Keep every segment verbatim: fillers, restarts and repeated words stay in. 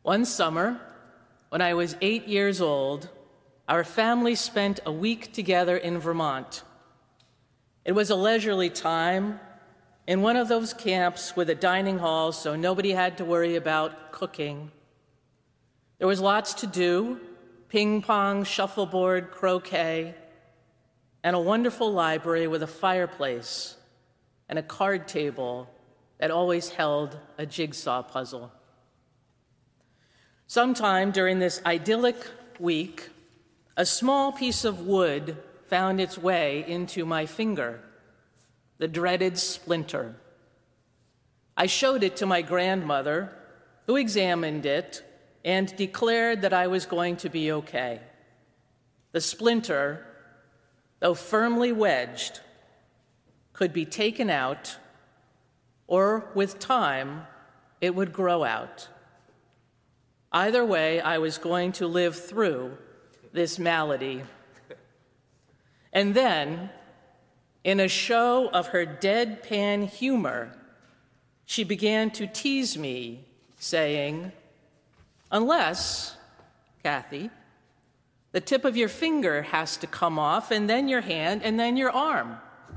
One summer, when I was eight years old, our family spent a week together in Vermont. It was a leisurely time in one of those camps with a dining hall, so nobody had to worry about cooking. There was lots to do: ping pong, shuffleboard, croquet, and a wonderful library with a fireplace and a card table that always held a jigsaw puzzle. Sometime during this idyllic week, a small piece of wood found its way into my finger, the dreaded splinter. I showed it to my grandmother, who examined it and declared that I was going to be okay. The splinter, though firmly wedged, could be taken out, or with time, it would grow out. Either way, I was going to live through this malady. And then, in a show of her deadpan humor, she began to tease me, saying, "Unless, Kathy, the tip of your finger has to come off, and then your hand, and then your arm."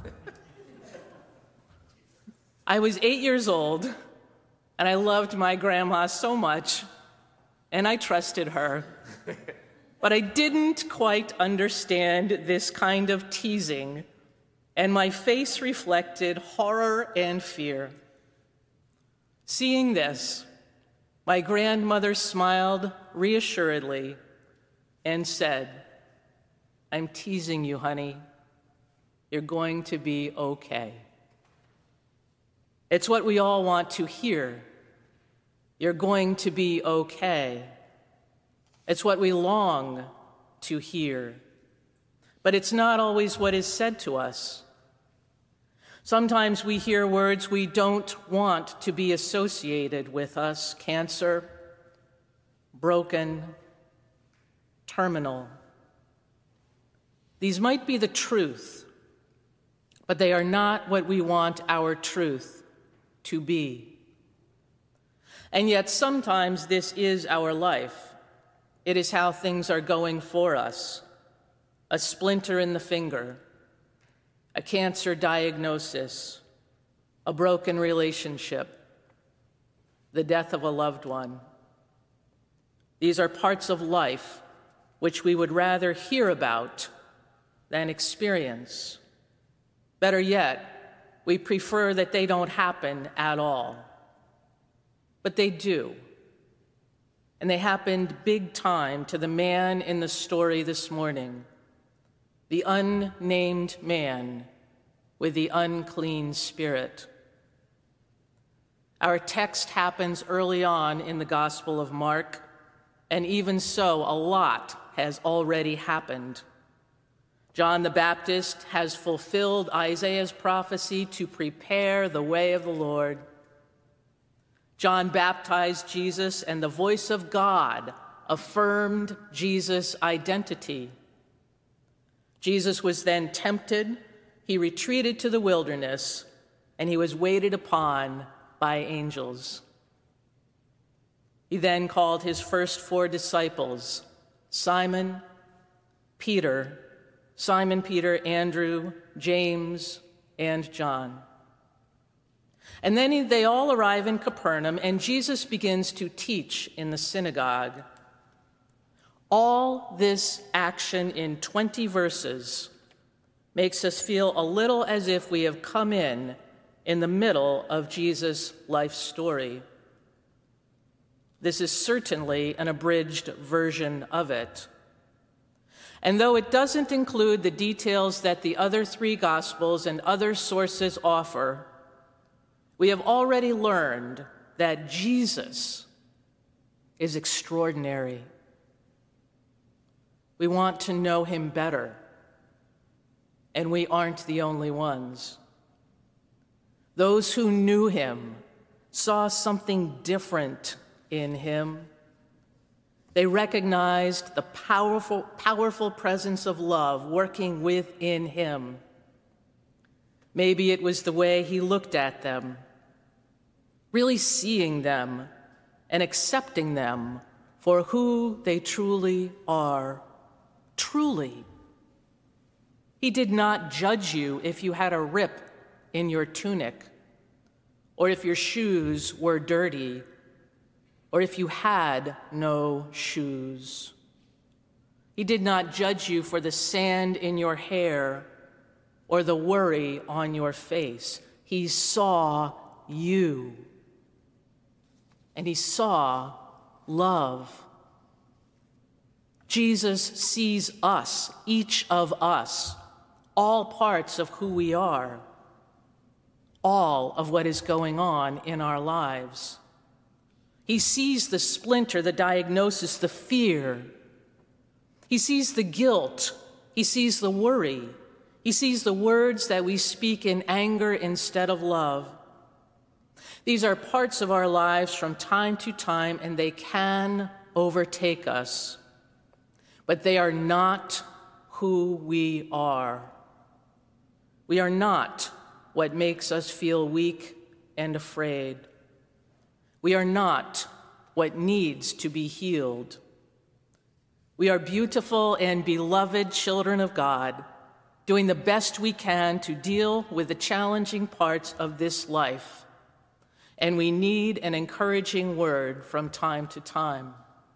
I was eight years old, and I loved my grandma so much, and I trusted her. But I didn't quite understand this kind of teasing, and my face reflected horror and fear. Seeing this, my grandmother smiled reassuredly and said, "I'm teasing you, honey. You're going to be okay." It's what we all want to hear. You're going to be okay. It's what we long to hear. But it's not always what is said to us. Sometimes we hear words we don't want to be associated with us: cancer, broken, terminal. These might be the truth, but they are not what we want our truth to be. And yet sometimes this is our life. It is how things are going for us. A splinter in the finger, a cancer diagnosis, a broken relationship, the death of a loved one. These are parts of life which we would rather hear about than experience. Better yet, we prefer that they don't happen at all. But they do. And they happened big time to the man in the story this morning, the unnamed man with the unclean spirit. Our text happens early on in the Gospel of Mark, and even so, a lot has already happened. John the Baptist has fulfilled Isaiah's prophecy to prepare the way of the Lord. John baptized Jesus, and the voice of God affirmed Jesus' identity. Jesus was then tempted, he retreated to the wilderness, and he was waited upon by angels. He then called his first four disciples: Simon, Peter, Simon Peter, Andrew, James, and John. And then they all arrive in Capernaum, and Jesus begins to teach in the synagogue. All this action in twenty verses makes us feel a little as if we have come in in the middle of Jesus' life story. This is certainly an abridged version of it. And though it doesn't include the details that the other three Gospels and other sources offer, we have already learned that Jesus is extraordinary. We want to know him better, and we aren't the only ones. Those who knew him saw something different in him. They recognized the powerful, powerful presence of love working within him. Maybe it was the way he looked at them, really seeing them and accepting them for who they truly are. Truly. He did not judge you if you had a rip in your tunic, or if your shoes were dirty, or if you had no shoes. He did not judge you for the sand in your hair or the worry on your face. He saw you, and he saw love. Jesus sees us, each of us, all parts of who we are, all of what is going on in our lives. He sees the splinter, the diagnosis, the fear. He sees the guilt. He sees the worry. He sees the words that we speak in anger instead of love. These are parts of our lives from time to time, and they can overtake us. But they are not who we are. We are not what makes us feel weak and afraid. We are not what needs to be healed. We are beautiful and beloved children of God, doing the best we can to deal with the challenging parts of this life. And we need an encouraging word from time to time.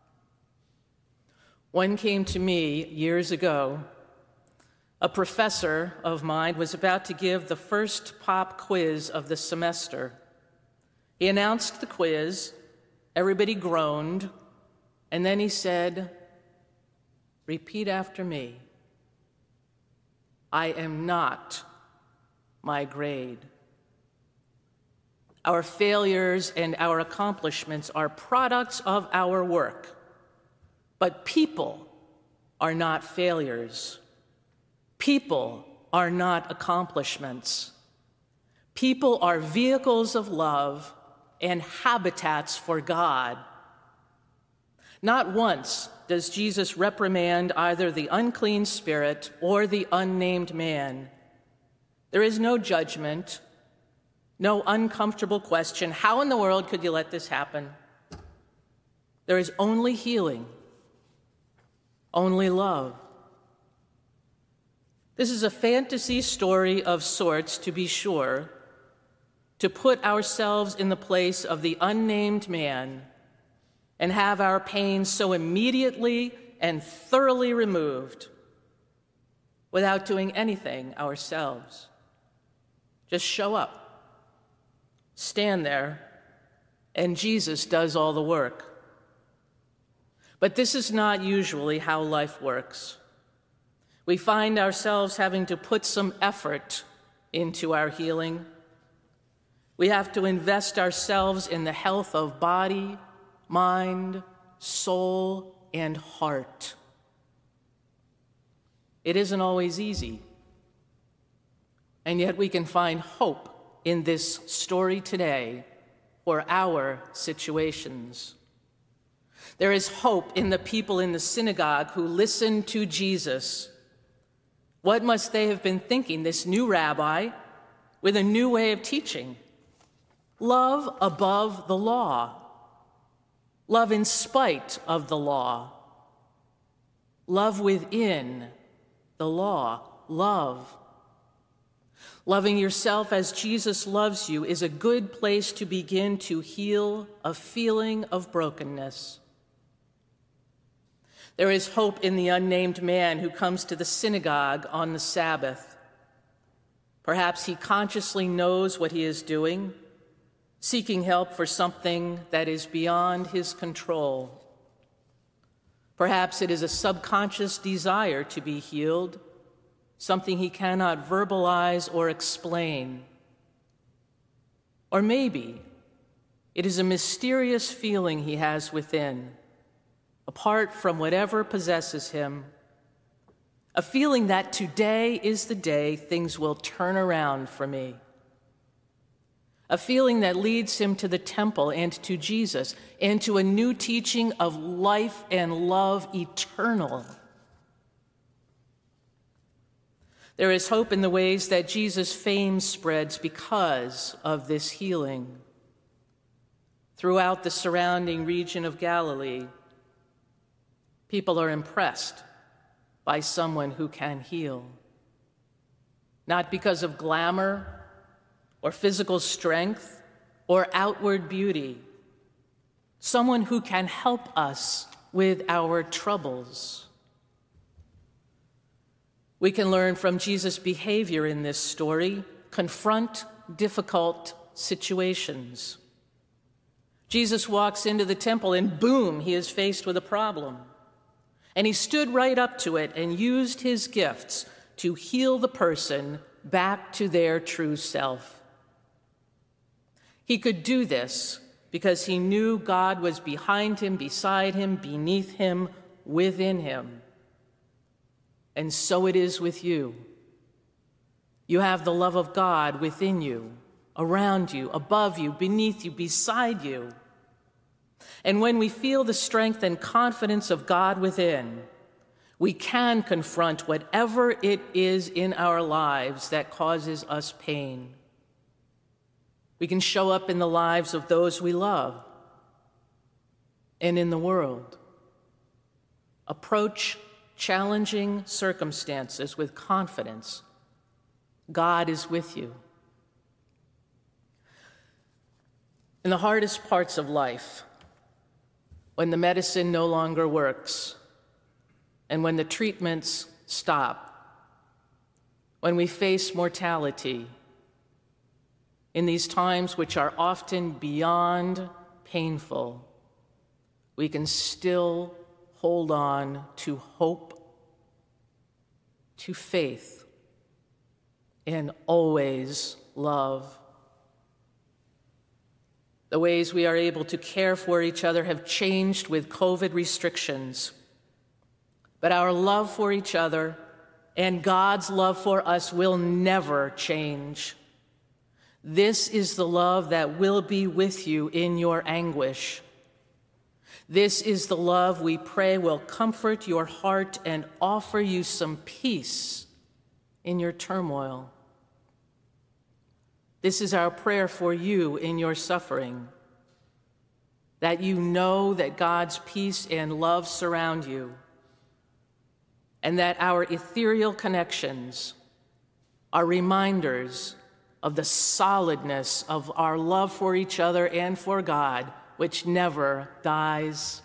One came to me years ago. A professor of mine was about to give the first pop quiz of the semester. He announced the quiz, everybody groaned, and then he said, "Repeat after me. I am not my grade." Our failures and our accomplishments are products of our work, but people are not failures. People are not accomplishments. People are vehicles of love and habitats for God. Not once does Jesus reprimand either the unclean spirit or the unnamed man. There is no judgment, no uncomfortable question. How in the world could you let this happen? There is only healing, only love. This is a fantasy story of sorts, to be sure, to put ourselves in the place of the unnamed man and have our pain so immediately and thoroughly removed without doing anything ourselves. Just show up, stand there, and Jesus does all the work. But this is not usually how life works. We find ourselves having to put some effort into our healing. We have to invest ourselves in the health of body, mind, soul, and heart. It isn't always easy. And yet we can find hope in this story today for our situations. There is hope in the people in the synagogue who listened to Jesus. What must they have been thinking, this new rabbi with a new way of teaching? Love above the law. Love in spite of the law. Love within the law. Love. Loving yourself as Jesus loves you is a good place to begin to heal a feeling of brokenness. There is hope in the unnamed man who comes to the synagogue on the Sabbath. Perhaps he consciously knows what he is doing, seeking help for something that is beyond his control. Perhaps it is a subconscious desire to be healed, something he cannot verbalize or explain. Or maybe it is a mysterious feeling he has within, apart from whatever possesses him, a feeling that today is the day things will turn around for me. A feeling that leads him to the temple and to Jesus and to a new teaching of life and love eternal. There is hope in the ways that Jesus' fame spreads because of this healing. throughout the surrounding region of Galilee, people are impressed by someone who can heal. Not because of glamour or physical strength or outward beauty, someone who can help us with our troubles. We can learn from Jesus' behavior in this story, confront difficult situations. Jesus walks into the temple and boom, he is faced with a problem. And he stood right up to it and used his gifts to heal the person back to their true self. He could do this because he knew God was behind him, beside him, beneath him, within him. And so it is with you. You have the love of God within you, around you, above you, beneath you, beside you. And when we feel the strength and confidence of God within, we can confront whatever it is in our lives that causes us pain. We can show up in the lives of those we love and in the world. Approach challenging circumstances with confidence. God is with you. In the hardest parts of life, when the medicine no longer works, and when the treatments stop, when we face mortality, in these times which are often beyond painful, we can still hold on to hope, to faith, and always love. The ways we are able to care for each other have changed with COVID restrictions, but our love for each other and God's love for us will never change. This is the love that will be with you in your anguish. This is the love we pray will comfort your heart and offer you some peace in your turmoil. This is our prayer for you in your suffering, that you know that God's peace and love surround you, and that our ethereal connections are reminders of the solidness of our love for each other and for God, which never dies.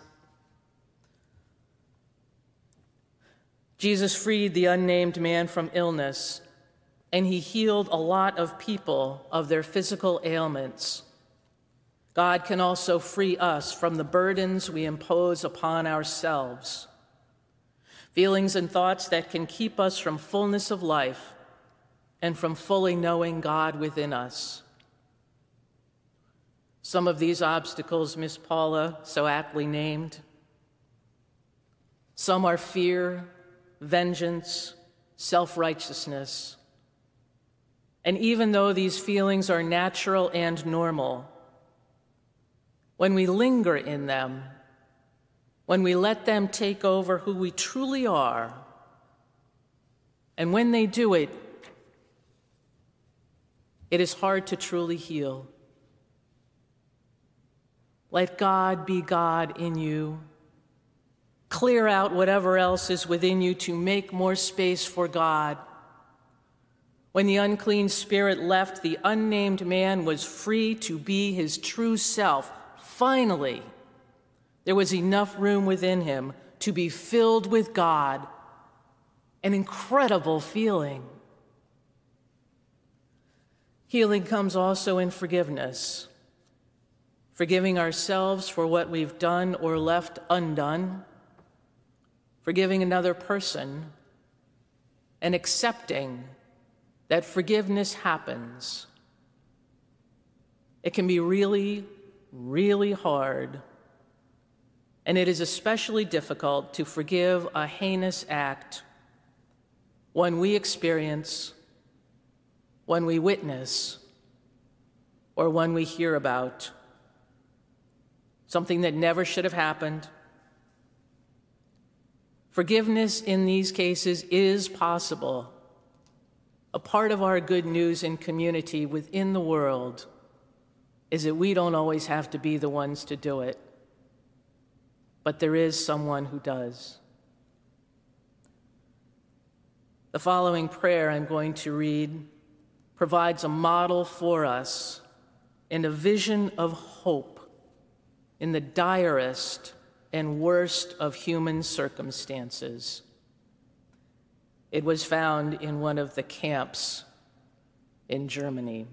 Jesus freed the unnamed man from illness, and he healed a lot of people of their physical ailments. God can also free us from the burdens we impose upon ourselves, feelings and thoughts that can keep us from fullness of life and from fully knowing God within us. Some of these obstacles Miss Paula so aptly named. Some are fear, vengeance, self-righteousness. And even though these feelings are natural and normal, when we linger in them, when we let them take over who we truly are, and when they do it, it is hard to truly heal. Let God be God in you. Clear out whatever else is within you to make more space for God. When the unclean spirit left, the unnamed man was free to be his true self. Finally, there was enough room within him to be filled with God, an incredible feeling. Healing comes also in forgiveness, forgiving ourselves for what we've done or left undone, forgiving another person, and accepting that forgiveness happens. It can be really, really hard, and it is especially difficult to forgive a heinous act, one we experience, one we witness, or one we hear about, something that never should have happened. Forgiveness in these cases is possible, a part of our good news in community within the world. is that we don't always have to be the ones to do it, but there is someone who does. The following prayer I'm going to read provides a model for us and a vision of hope in the direst and worst of human circumstances. It was found in one of the camps in Germany.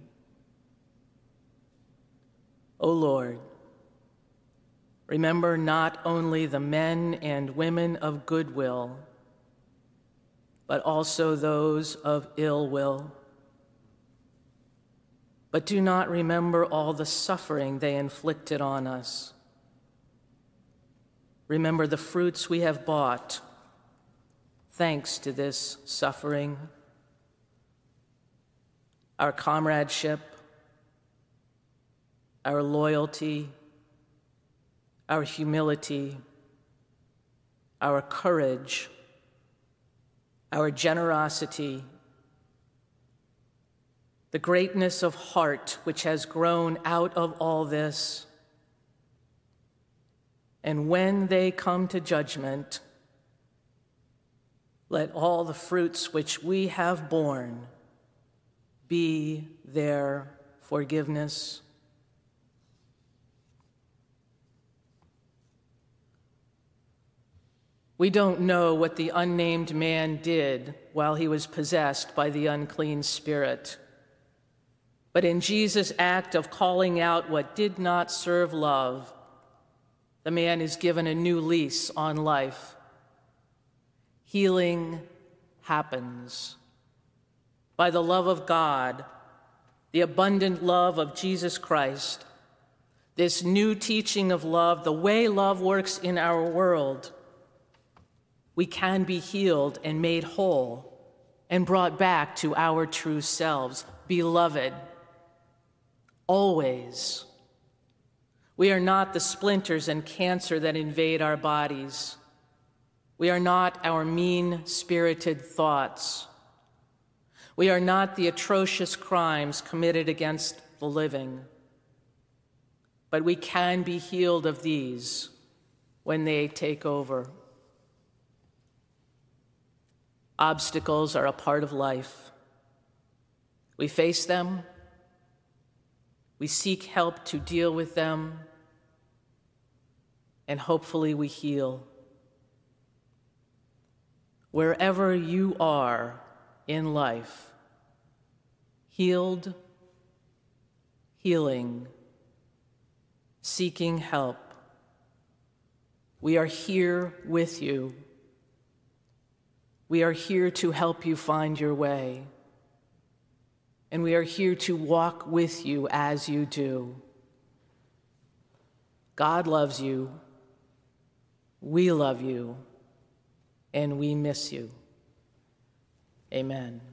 O Lord, remember not only the men and women of goodwill, but also those of ill will. But do not remember all the suffering they inflicted on us. Remember the fruits we have bought, thanks to this suffering, our comradeship, our loyalty, our humility, our courage, our generosity, the greatness of heart which has grown out of all this. And when they come to judgment, let all the fruits which we have borne be their forgiveness. We don't know what the unnamed man did while he was possessed by the unclean spirit. But in Jesus' act of calling out what did not serve love, the man is given a new lease on life. Healing happens. By the love of God, the abundant love of Jesus Christ, this new teaching of love, the way love works in our world, we can be healed and made whole and brought back to our true selves. Beloved, always. We are not the splinters and cancer that invade our bodies. We are not our mean-spirited thoughts. We are not the atrocious crimes committed against the living. But we can be healed of these when they take over. Obstacles are a part of life. We face them. We seek help to deal with them, and hopefully we heal. Wherever you are in life, healed, healing, seeking help, we are here with you. We are here to help you find your way. And we are here to walk with you as you do. God loves you. We love you. And we miss you. Amen.